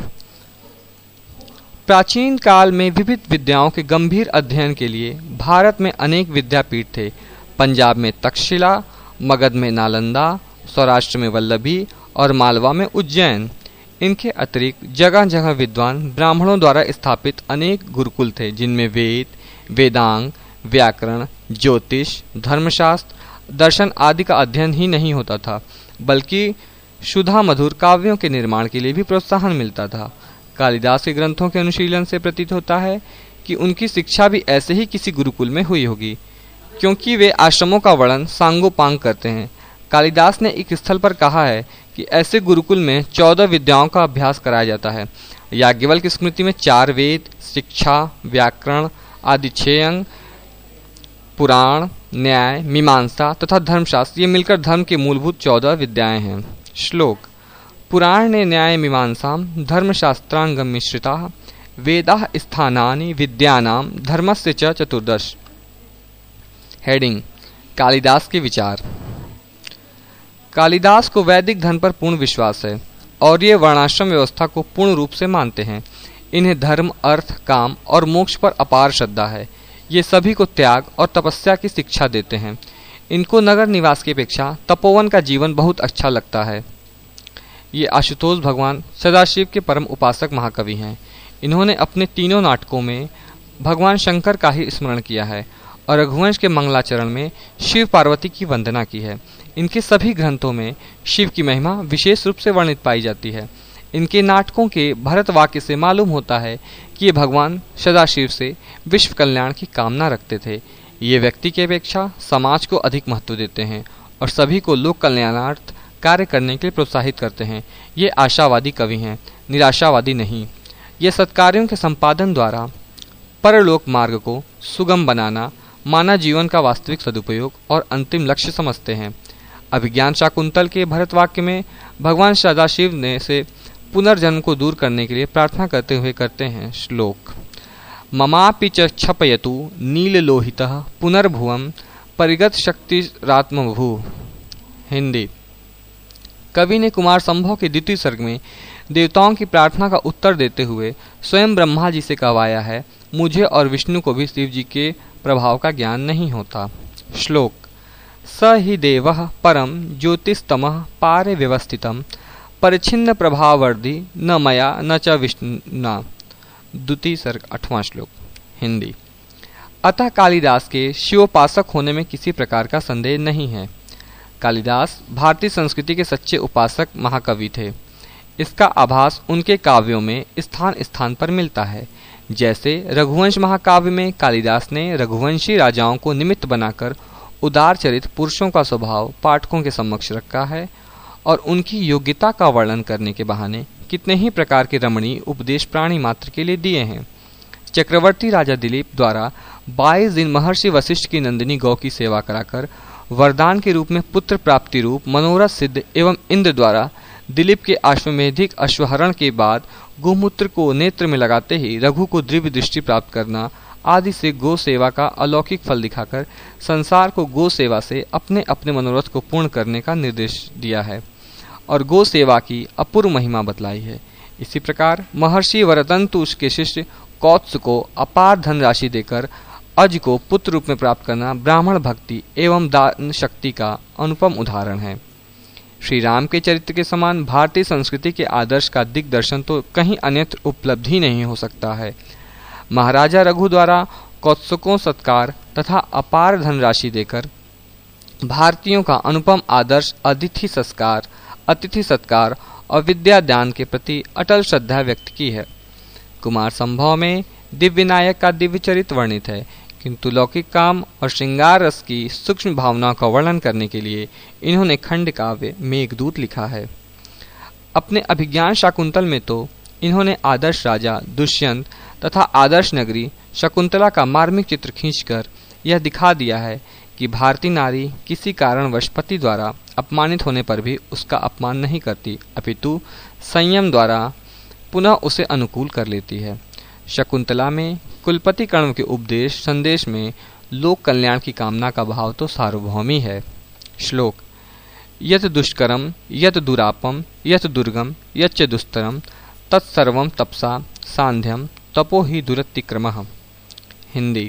प्राचीन काल में विविध विद्याओं के गंभीर अध्ययन के लिए भारत में अनेक विद्यापीठ थे। पंजाब में तक्षशिला, मगध में नालंदा, सौराष्ट्र में वल्लभी और मालवा में उज्जैन। इनके अतिरिक्त जगह जगह विद्वान ब्राह्मणों द्वारा स्थापित अनेक गुरुकुल थे, जिनमें वेद, वेदांग, व्याकरण, ज्योतिष, धर्मशास्त्र, दर्शन आदि का अध्ययन ही नहीं होता था, बल्कि शुद्धा मधुर काव्यों के निर्माण के लिए भी प्रोत्साहन मिलता था। कालिदास के ग्रंथों के अनुशीलन से प्रतीत होता है कि उनकी शिक्षा भी ऐसे ही किसी गुरुकुल में हुई होगी, क्योंकि वे आश्रमों का वर्णन सांगोपांग करते हैं। कालिदास ने एक स्थल पर कहा है कि ऐसे गुरुकुल में 14 विद्याओं का अभ्यास कराया जाता है। याज्ञवल्क्य की स्मृति में 4 वेद, शिक्षा, व्याकरण आदि 6 अंग, पुराण, न्याय, मीमांसा तथा धर्मशास्त्र ये मिलकर धर्म की मूलभूत 14 विद्याएं हैं। श्लोक। पुराणे न्याय मीमांसाम धर्मशास्त्रांगम मिश्रिता वेदाः स्थानानि विद्यानां धर्मस्य च चतुर्दश। हेडिंग। कालिदास के विचार। कालिदास को वैदिक धर्म पर पूर्ण विश्वास है और ये वर्णाश्रम व्यवस्था को पूर्ण रूप से मानते हैं। इन्हें धर्म, अर्थ, काम और मोक्ष पर अपार श्रद्धा है। ये सभी को त्याग और तपस्या की शिक्षा देते हैं। इनको नगर निवास की अपेक्षा तपोवन का जीवन बहुत अच्छा लगता है। ये आशुतोष भगवान सदाशिव के परम उपासक महाकवि हैं। इन्होंने अपने तीनों नाटकों में भगवान शंकर का ही स्मरण किया है और रघुवंश के मंगलाचरण में शिव पार्वती की वंदना की है। इनके सभी ग्रंथों में शिव की महिमा विशेष रूप से वर्णित पाई जाती है। इनके नाटकों के भरत वाक्य से मालूम होता है कि ये भगवान सदाशिव से विश्व कल्याण की कामना रखते थे। ये व्यक्ति की अपेक्षा समाज को अधिक महत्व देते हैं और सभी को लोक कल्याणार्थ कार्य करने के लिए प्रोत्साहित करते हैं। ये आशावादी कवि हैं, निराशावादी नहीं। ये सत्कार्यों के संपादन द्वारा परलोक मार्ग को सुगम बनाना मानव जीवन का वास्तविक सदुपयोग और अंतिम लक्ष्य समझते हैं। अभिज्ञान शाकुंतल के भरत वाक्य में भगवान सदाशिव ने से पुनर्जन्म को दूर करने के लिए प्रार्थना करते हुए करते हैं। श्लोक। ममापि च क्षपयतु नीललोहितः पुनर्भुवं परिगत शक्तिरात्मभू। हिंदी। कवि ने कुमार संभव के द्वितीय सर्ग में देवताओं की प्रार्थना का उत्तर देते हुए स्वयं ब्रह्मा जी से कहवाया है, मुझे और विष्णु को भी शिव जी के प्रभाव का ज्ञान नहीं होता। श्लोक। स ही देवः परम ज्योतिस्तमः पारे व्यवस्थितम् परिच्छिन्न प्रभावर्धि न मया न च विष्णुना। द्वितीय सर्ग 8वां श्लोक। हिंदी। अतः कालिदास के शिवोपासक होने में किसी प्रकार का संदेह नहीं है। कालिदास भारतीय संस्कृति के सच्चे उपासक महाकवि थे। इसका आभास उनके काव्यों में स्थान स्थान पर मिलता है। जैसे रघुवंश महाकाव्य में कालिदास ने रघुवंशी राजाओं को निमित्त बनाकर उदार चरित पुरुषों का स्वभाव पाठकों के समक्ष रखा है और उनकी योग्यता का वर्णन करने के बहाने कितने ही प्रकार के रमणीय उपदेश प्राणी मात्र के लिए दिए हैं। चक्रवर्ती राजा दिलीप द्वारा 22 दिन महर्षि वशिष्ठ की नंदिनी गौ की सेवा कराकर वरदान के रूप में पुत्र प्राप्ति रूप मनोरथ सिद्ध एवं इंद्र द्वारा दिलीप के अश्वमेधिक अश्वहरण के बाद गोमूत्र को नेत्र में लगाते ही रघु को दिव्य दृष्टि प्राप्त करना आदि से गो सेवा का अलौकिक फल दिखाकर संसार को गो सेवा से अपने अपने मनोरथ को पूर्ण करने का निर्देश दिया है और गो सेवा की अपूर्व महिमा बतलाई है। इसी प्रकार महर्षि वरतंतु के शिष्य कौत्स को अपार धनराशि देकर अज को पुत्र रूप में प्राप्त करना ब्राह्मण भक्ति एवं दान शक्ति का अनुपम उदाहरण है। श्री राम के चरित्र के समान भारतीय संस्कृति के आदर्श का दिग्दर्शन तो कहीं अन्यत्र उपलब्धि नहीं हो सकता है। महाराजा रघु द्वारा कौत्सकों सत्कार तथा अपार धनराशि देकर भारतीयों का अनुपम आदर्श अतिथि सत्कार और विद्या दान के प्रति अटल श्रद्धा व्यक्त की है। कुमार संभव में दिव्य नायक का दिव्य चरित्र वर्णित है, किंतु लौकिक काम और श्रृंगार रस की सूक्ष्म भावनाओं का वर्णन करने के लिए इन्होंने खंड काव्य मेघदूत लिखा है। अपने अभिज्ञान शाकुंतल में तो इन्होंने आदर्श राजा दुष्यंत तथा आदर्श नगरी शकुंतला का मार्मिक चित्र खींचकर यह दिखा दिया है कि भारतीय नारी किसी कारणवश पति द्वारा अपमानित होने पर भी उसका अपमान नहीं करती, अपितु संयम द्वारा पुनः उसे अनुकूल कर लेती है। शकुंतला में कुलपति कर्ण के उपदेश संदेश में लोक कल्याण की कामना का भाव तो सार्वभौमी है। श्लोक। यत दुष्करम यत दुरापम यत दुर्गम यच्च दुस्तरम तत्सर्वं तपसा सांध्यम तपो ही दुरतिक्रमः। हिंदी।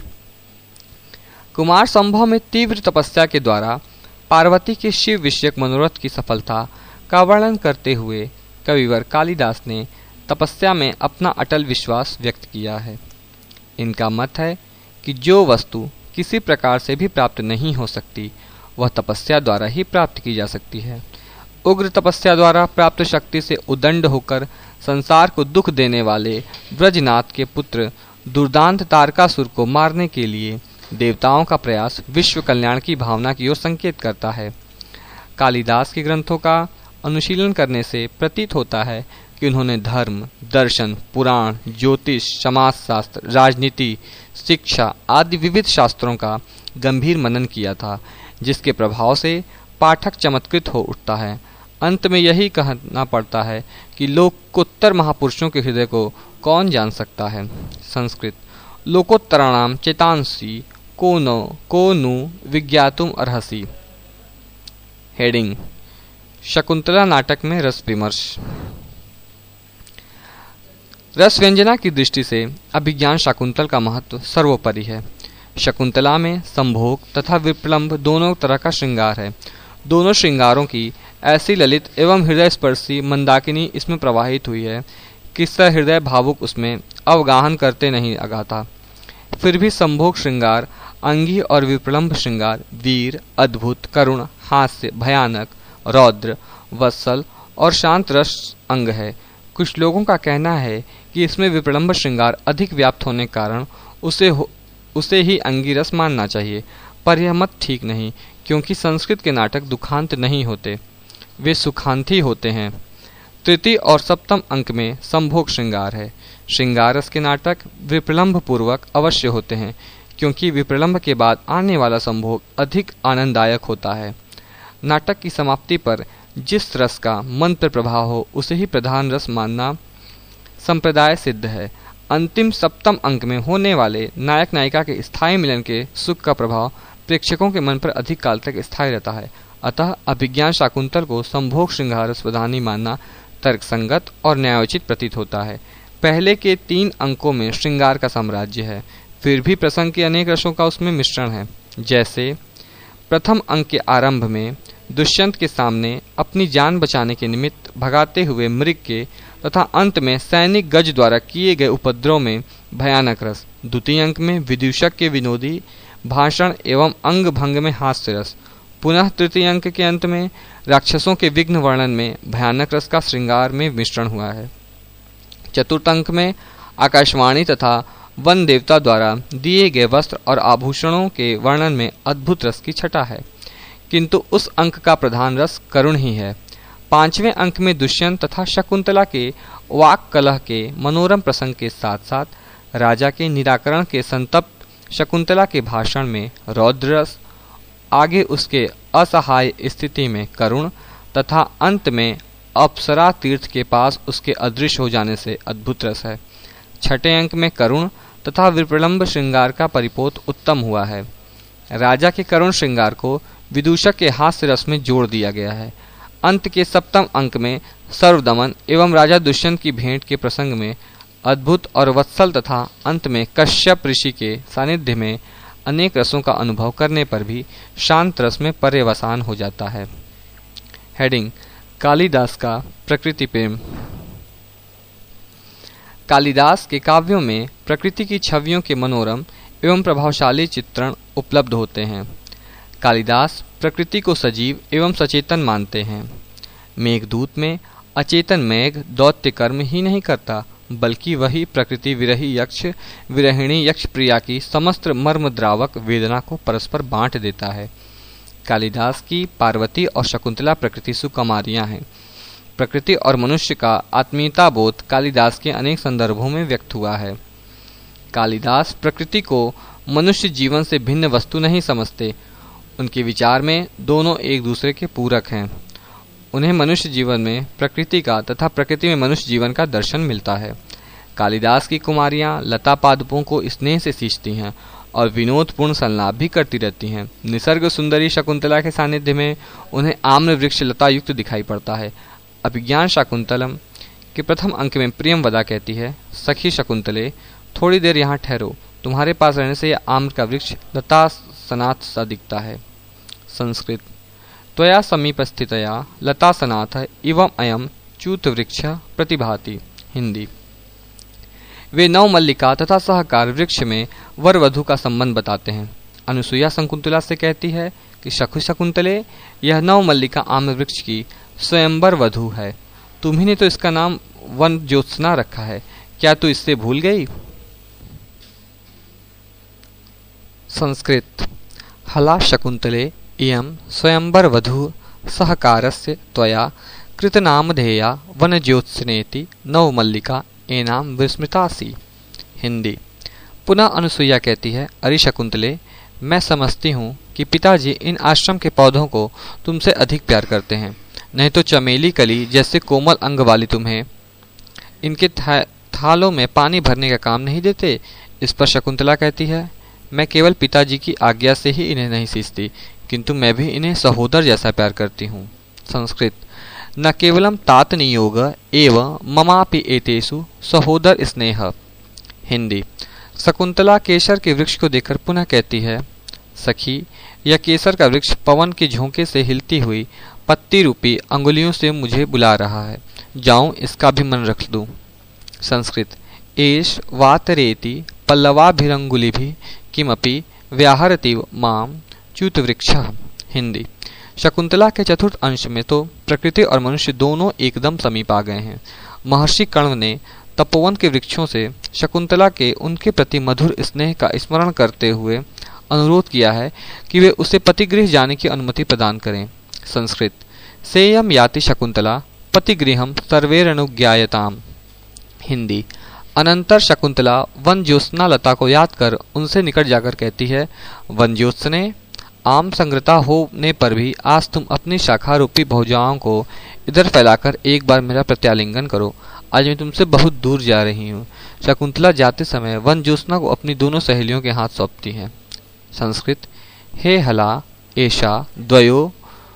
कुमार संभव में तीव्र तपस्या के द्वारा पार्वती के शिव विषयक मनोरथ की सफलता का वर्णन करते हुए कविवर कालिदास ने तपस्या में अपना अटल विश्वास व्यक्त किया है। इनका मत है कि जो वस्तु किसी प्रकार से भी प्राप्त नहीं हो सकती वह तपस्या द्वारा ही प्राप्त की जा सकती है। उग्र तपस्या द्वारा प्राप्त शक्ति से उदंड होकर संसार को दुख देने वाले ब्रजनाथ के पुत्र दुर्दांत तारकासुर को मारने के लिए देवताओं का प्रयास विश्व कल्याण की भावना की ओर संकेत करता है। कालिदास के ग्रंथों का अनुशीलन करने से प्रतीत होता है कि कि उन्होंने धर्म, दर्शन, पुराण, ज्योतिष, समाजशास्त्र, राजनीति, शिक्षा आदि विविध शास्त्रों का गंभीर मनन किया था, जिसके प्रभाव से पाठक चमत्कृत हो उठता है। अंत में यही कहना पड़ता है कि लोकोत्तर महापुरुषों के हृदय को कौन जान सकता है। संस्कृत। लोकोत्तराणाम चेतांसी को नु विज्ञातुम अर्हसि। हेडिंग। शकुंतला नाटक में रस विमर्श। रस व्यंजना की दृष्टि से अभिज्ञान शाकुंतल का महत्व सर्वोपरि है। शकुंतला में संभोग तथा विप्लंब दोनों तरह का श्रृंगार है। दोनों श्रृंगारों की ऐसी ललित एवं हृदय स्पर्शी मंदाकिनी इसमें प्रवाहित हुई है कि हृदय भावुक उसमें अवगाहन करते नहीं अगाता। फिर भी संभोग श्रृंगार, अंगी और विप्रलंब श्रृंगार वीर, अद्भुत, करुण, हास्य, भयानक, रौद्र, वत्सल और शांत रस अंग है। कुछ लोगों का कहना है कि इसमें विप्रलंब श्रृंगार अधिक व्याप्त होने के कारण उसे ही अंगी रस मानना चाहिए, पर यह मत ठीक नहीं, क्योंकि संस्कृत के नाटक दुखांत नहीं होते, वे सुखांती होते हैं। तृतीय और सप्तम अंक में संभोग श्रृंगार है। श्रृंगार रस के नाटक विप्रलंब पूर्वक अवश्य होते हैं, क्योंकि विप्रलंब के बाद आने वाला संभोग अधिक आनंददायक होता है। नाटक की समाप्ति पर जिस रस का मन पर प्रभाव हो उसे ही प्रधान रस मानना संप्रदाय सिद्ध है। अंतिम सप्तम अंक में होने वाले नायक नायिका के स्थायी मिलन के सुख का प्रभाव प्रेक्षकों के मन पर अधिक काल तक स्थायी रहता है। अतः अभिज्ञान शाकुंतल को संभोग श्रृंगार रस प्रधानी मानना तर्कसंगत और न्यायोचित प्रतीत होता है। पहले के 3 अंकों में श्रृंगार का साम्राज्य है, फिर भी प्रसंग के अनेक रसों का उसमें मिश्रण है। जैसे प्रथम अंक के आरंभ में दुष्यंत के सामने अपनी जान बचाने के निमित्त भगाते हुए मृग के तथा अंत में सैनिक गज द्वारा किए गए उपद्रव में भयानक रस। द्वितीय अंक में विदूषक के विनोदी भाषण एवं अंग भंग में हास्य रस। पुनः तृतीय अंक के अंत में राक्षसों के विघ्न वर्णन में भयानक रस का श्रृंगार में मिश्रण हुआ है। चतुर्थ अंक में आकाशवाणी तथा वन देवता द्वारा दिए गए वस्त्र और आभूषणों के वर्णन में अद्भुत रस की छटा है, किंतु उस अंक का प्रधान रस करुण ही है। 5वें अंक में दुष्यंत तथा शकुंतला के वाक कलह के मनोरम प्रसंग के साथ साथ राजा के निराकरण के संतप्त शकुंतला के भाषण में रौद्र रस, आगे उसके असहाय स्थिति में करुण तथा अंत में अप्सरा तीर्थ के पास उसके अदृश्य हो जाने से अद्भुत रस है। 6ठे अंक में करुण तथा विप्रलंब श्रृंगार का परिपोत उत्तम हुआ है। राजा के करुण श्रृंगार को विदूषक के हास्य रस में जोड़ दिया गया है। अंत के सप्तम अंक में सर्वदमन एवं राजा दुष्यंत की भेंट के प्रसंग में अद्भुत और वत्सल तथा अंत में कश्यप ऋषि के सानिध्य में अनेक रसों का अनुभव करने पर भी शांत रस में पर्यवसान हो जाता है। हेडिंग। कालिदास का प्रकृति प्रेम। कालिदास के काव्यों में प्रकृति की छवियों के मनोरम एवं प्रभावशाली चित्रण उपलब्ध होते हैं। कालिदास प्रकृति को सजीव एवं सचेतन मानते हैं। मेघदूत में अचेतन मेघ दौत्य कर्म ही नहीं करता, बल्कि वही प्रकृति विरही यक्ष विरहिणी यक्ष प्रिया की समस्त मर्मद्रावक वेदना को परस्पर बांट देता है। कालिदास की पार्वती और शकुंतला प्रकृति सुकुमारियां हैं। प्रकृति और मनुष्य का आत्मीयता बोध कालिदास के अनेक संदर्भों में व्यक्त हुआ है। कालिदास प्रकृति को मनुष्य जीवन से भिन्न वस्तु नहीं समझते। उनके विचार में दोनों एक दूसरे के पूरक हैं। उन्हें मनुष्य जीवन में प्रकृति का तथा प्रकृति में मनुष्य जीवन का दर्शन मिलता है। कालिदास की कुमारियां लता पादपों को स्नेह से सींचती हैं और विनोदपूर्ण संलाप भी करती रहती हैं। निसर्ग सुंदरी शकुंतला के सानिध्य में उन्हें आम्र वृक्ष लता युक्त दिखाई पड़ता है। अभिज्ञान शाकुंतलम के प्रथम अंक में प्रियमवदा कहती है, सखी शकुंतले, थोड़ी देर यहाँ ठहरो, तुम्हारे पास रहने से यह आम्र का वृक्ष लता सनाथ सा दिखता है। संस्कृत। त्वया समीपस्थितया लता सनाथ इवम अयम च्यूत वृक्ष प्रतिभाति। हिंदी। वे नव मल्लिका तथा सहकार वृक्ष में वर वधु का संबंध बताते हैं। अनुसुईया शकुंतला से कहती है कि सखी शकुंतले, यह नव मल्लिका आम्र वृक्ष की स्वयंवर वधु है। तुम्ही ने तो इसका नाम वन ज्योत्सना रखा है, क्या तू इससे भूल गई? संस्कृत। हला शकुंतले इयं स्वयंवर वधु सहकारस्य त्वया कृतनामधेया वनज्योत्स्नेति नव मल्लिका एनाम विस्मृतासी। हिंदी। पुनः अनुसुईया कहती है, अरे शकुंतले, मैं समझती हूँ कि पिताजी इन आश्रम के पौधों को तुमसे अधिक प्यार करते हैं, नहीं तो चमेली कली जैसे कोमल अंग वाली तुम्हें इनके थालों में पानी भरने का काम नहीं देते। इस पर शकुंतला कहती है, मैं केवल पिताजी की आज्ञा से ही इन्हें नहीं सींचती, किंतु मैं भी इन्हें सहोदर जैसा प्यार करती हूँ। संस्कृत। न केवलम तात नियोग एवं ममापि एतेषु सहोदर स्नेह। हिंदी। शकुंतला केसर के वृक्ष को देखकर पुनः कहती है, सखी, यह केसर का वृक्ष पवन के झोंके से हिलती हुई पत्ती रूपी अंगुलियों से मुझे बुला रहा है, जाऊं इसका भी मन रख दूं। संस्कृत। एष वातरेति पल्लवाभिरंगुलिभिः किमपि व्याहरति माम च्युतवृक्षः। हिंदी। शकुंतला के चतुर्थ अंश में तो प्रकृति और मनुष्य दोनों एकदम समीप आ गए हैं। महर्षि कर्ण ने तपोवन के वृक्षों से शकुंतला के उनके प्रति मधुर स्नेह का स्मरण करते हुए अनुरोध किया है कि वे उसे पतिगृह जाने की अनुमति प्रदान करें। संस्कृत। सेयम याति शकुंतला पतिगृहम सर्वैरनुज्ञायताम। हिंदी। अनंतर शकुंतला वन ज्योत्सना लता को याद कर उनसे निकट जाकर कहती है, वन ज्योत्सने, आम संग्रता होने पर भी आज तुम अपनी शाखा रूपी भुजाओं को इधर फैलाकर एक बार मेरा प्रत्यालिंगन करो। आज मैं तुमसे बहुत दूर जा रही हूँ। शकुंतला जाते समय वन ज्योत्सना को अपनी दोनों सहेलियों के हाथ सौंपती है। संस्कृत। हे हला एषा द्वयो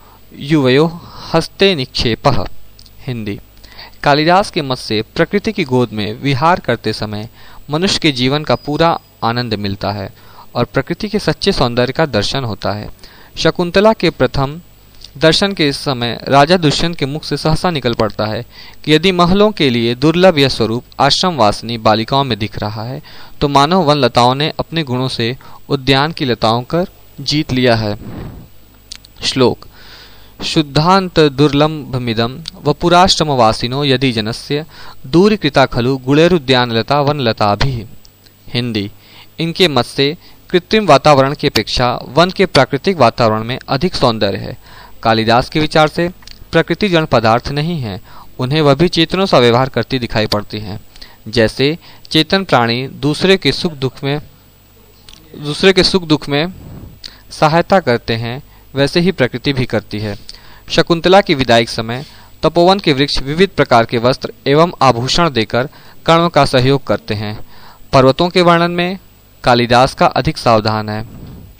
युवयो हस्ते निक्षेपः। हिंदी। कालिदास के मत से प्रकृति की गोद में विहार करते समय मनुष्य के जीवन का पूरा आनंद मिलता है और प्रकृति के सच्चे सौंदर्य का दर्शन होता है। शकुंतला के प्रथम दर्शन के समय राजा दुष्यंत के मुख से सहसा निकल पड़ता है कि यदि महलों के लिए दुर्लभ यह स्वरूप आश्रम वासिनी बालिकाओं में दिख रहा है, तो मानव वन लताओं ने अपने गुणों से उद्यान की लताओं कर जीत लिया है। श्लोक। शुद्धांत दुर्लभमिदं वपुराश्रम वासिनो यदि जनस्य दूरीकृता खलु गुणैरुद्यान लता वन लताभिः। हिंदी। इनके मत से कृत्रिम वातावरण की अपेक्षा वन के प्राकृतिक वातावरण में अधिक सौंदर्य है। कालिदास के विचार से प्रकृति जड़ पदार्थ नहीं है, उन्हें वह भी चेतनों सा व्यवहार करती दिखाई पड़ती हैं। जैसे चेतन प्राणी दूसरे के सुख दुख में सहायता करते हैं, वैसे ही प्रकृति भी करती है। शकुंतला की विदाई के समय तपोवन के वृक्ष विविध प्रकार के वस्त्र एवं आभूषण देकर कर्ण का सहयोग करते हैं। पर्वतों के वर्णन में कालिदास का अधिक सावधान है।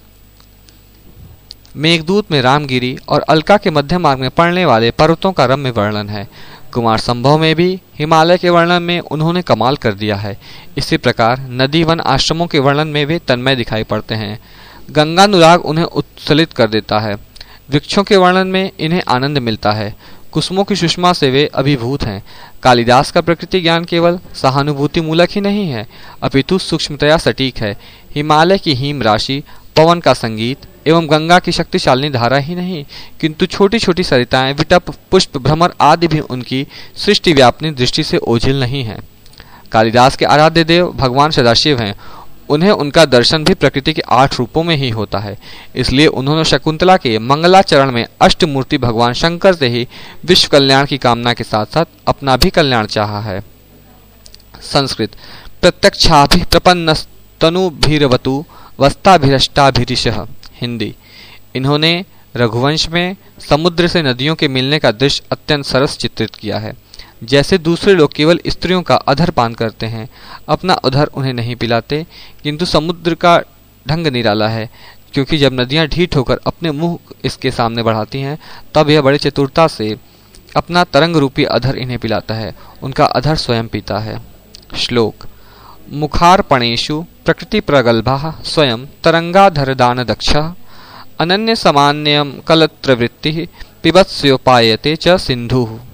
मेघदूत में रामगिरी और अलका के मध्य मार्ग में पड़ने वाले पर्वतों का रम्य वर्णन है। कुमार संभव में भी हिमालय के वर्णन में उन्होंने कमाल कर दिया है। इसी प्रकार नदी वन आश्रमों के वर्णन में वे तन्मय दिखाई पड़ते हैं। गंगानुराग उन्हें उत्सलित कर देता है। वृक्षों के वर्णन में इन्हें आनंद मिलता है। कुसुमों की सुषमा से वे अभिभूत हैं। कालिदास का प्रकृति ज्ञान केवल सहानुभूति मूलक ही नहीं है, अपितु सूक्ष्मतया सटीक है। हिमालय की हिम राशि, पवन का संगीत एवं गंगा की शक्तिशालिनी धारा ही नहीं, किंतु छोटी छोटी सरिताएं, विटप, पुष्प, भ्रमर आदि भी उनकी सृष्टि व्यापनी दृष्टि से ओझिल नहीं है। कालिदास के आराध्य देव भगवान सदाशिव हैं। उन्हें उनका दर्शन भी प्रकृति के 8 रूपों में ही होता है। इसलिए उन्होंने शकुंतला के मंगलाचरण में अष्टमूर्ति भगवान शंकर से ही विश्व कल्याण की कामना के साथ साथ अपना भी कल्याण चाहा है। संस्कृत। प्रत्यक्षाभि प्रपन्नस्तनुभिरवतु वस्ताभिरष्टाभिरिशः। हिंदी। इन्होंने रघुवंश में समुद्र से नदियों के मिलने का दृश्य अत्यंत सरस चित्रित किया है। जैसे दूसरे लोग केवल स्त्रियों का अधर पान करते हैं, अपना उधर उन्हें नहीं पिलाते, किंतु समुद्र का ढंग निराला है, क्योंकि जब नदियां ढीठ होकर अपने मुंह इसके सामने बढ़ाती हैं, तब यह बड़ी चतुरता से अपना तरंग रूपी अधर इन्हें पिलाता है, उनका अधर स्वयं पीता है। श्लोक। मुखार्पणेषु प्रकृति प्रगल्भः स्वयं तरंगाधर दान दक्षः अनन्य सामान्यम कलत्रवृत्ति पिबत्स्योपायते च सिंधु।